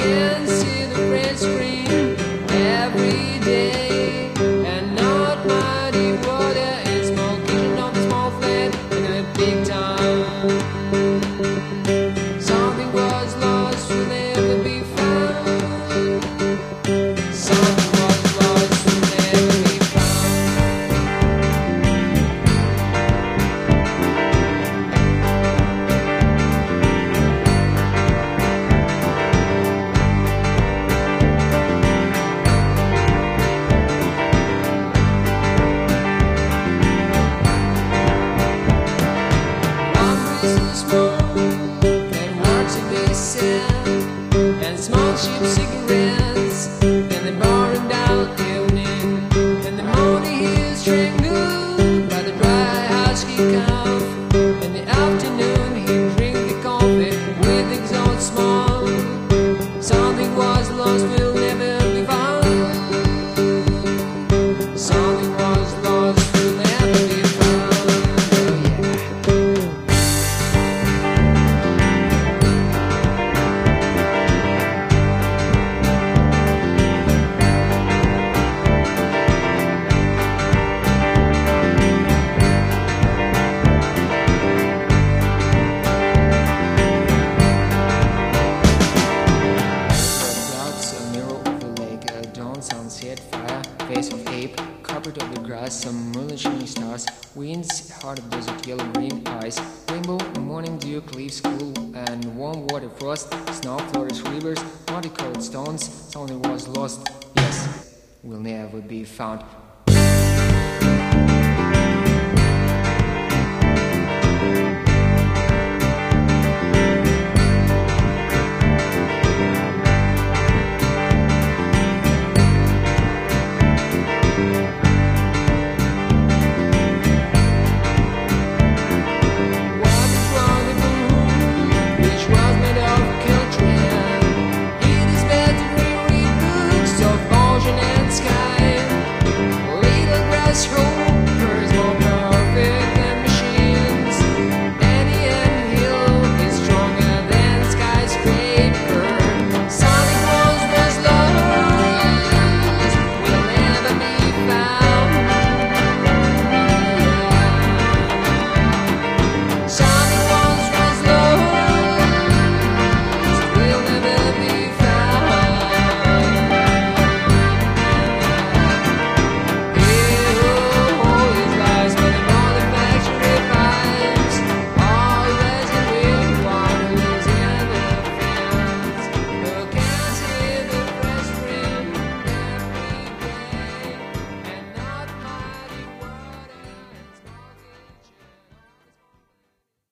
can see the red screen every day, and not muddy water and small kitchen of a small flat in a big town. Something was lost, will never be found. Something was lost, will never be and small cheap cigarettes, and the boring down evening, and the morning he is strangled by the dry husky cough. In the afternoon he drink the coffee with exhaust small. Something was lost, will never be found. Something was lost, will never be found. Oh yeah. Sunset, fire, face of ape, carpet of the grass, some moonlit shining stars, winds, heart of desert, yellow green eyes, rainbow, morning dew, cliffs, cool and warm water, frost, snow, flowers, rivers, muddy colored stones. Something was lost, yes, will never be found.